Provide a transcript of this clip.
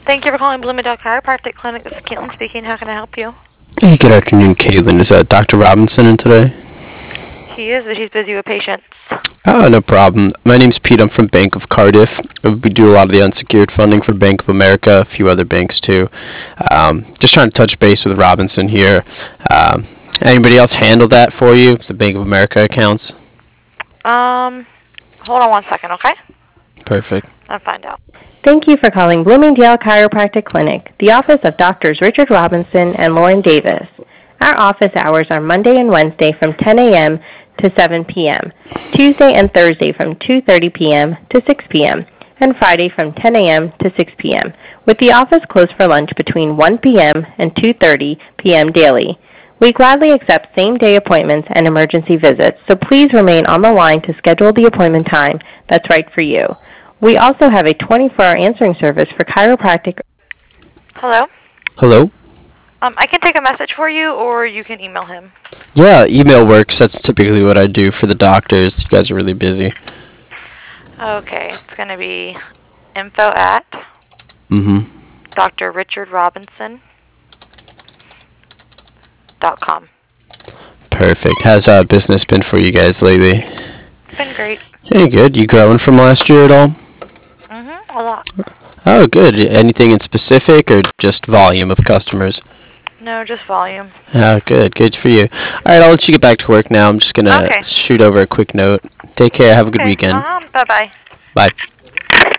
Thank you for calling Bloomingdale Chiropractic Clinic. This is Caitlin speaking. How can I help you? Hey, good afternoon, Caitlin. Is Dr. Robinson in today? She is, but she's busy with patients. Oh, no problem. My name's Pete. I'm from Bank of Cardiff. We do a lot of the unsecured funding for Bank of America, a few other banks too. Just trying to touch base with Robinson here. Anybody else handle that for you? The Bank of America accounts? Hold on one second, okay? Perfect. I'll find out. Thank you for calling Bloomingdale Chiropractic Clinic, the office of Doctors Richard Robinson and Lauren Davis. Our office hours are Monday and Wednesday from 10 a.m. to 7 p.m., Tuesday and Thursday from 2:30 p.m. to 6 p.m., and Friday from 10 a.m. to 6 p.m., with the office closed for lunch between 1 p.m. and 2:30 p.m. daily. We gladly accept same-day appointments and emergency visits, so please remain on the line to schedule the appointment time that's right for you. We also have a 24-hour answering service for chiropractic. Hello? Hello? I can take a message for you, or you can email him. Yeah, email works. That's typically what I do for the doctors. You guys are really busy. Okay, it's going to be info at Dr. Richard Robinson.com. Perfect. How's business been for you guys lately? It's been great. Hey, good. You growing from last year at all? A lot. Oh, good. Anything in specific or just volume of customers? No, just volume. Oh, good. Good for you. All right, I'll let you get back to work now. I'm just going to shoot over a quick note. Take care. Have a good weekend. Bye-bye. Bye.